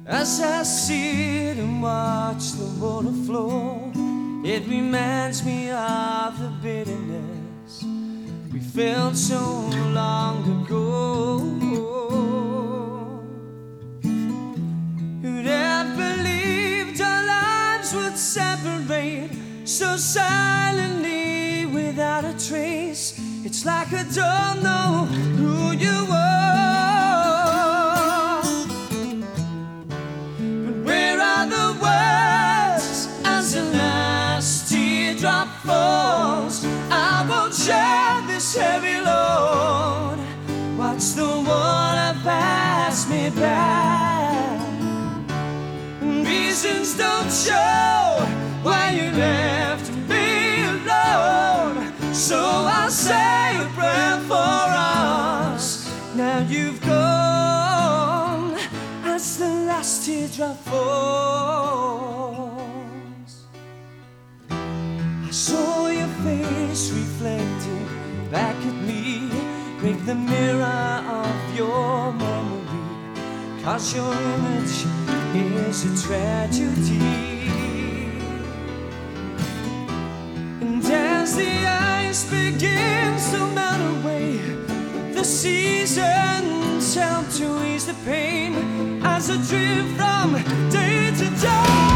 As I sit and watch the water flow, it reminds me of the bitterness we felt so long ago. Who'd have believed our lives would separate so silently without a trace? It's like I don't know who you were. Falls, I won't share this heavy load. Watch the water pass me by. Reasons don't show why you left me alone. So I'll say a prayer for us. Now you've gone as the last teardrop falls. I saw your face reflecting back at me. Break the mirror of your memory, 'cause your image is a tragedy. And as the ice begins to melt away, the seasons help to ease the pain as I drift from day to day.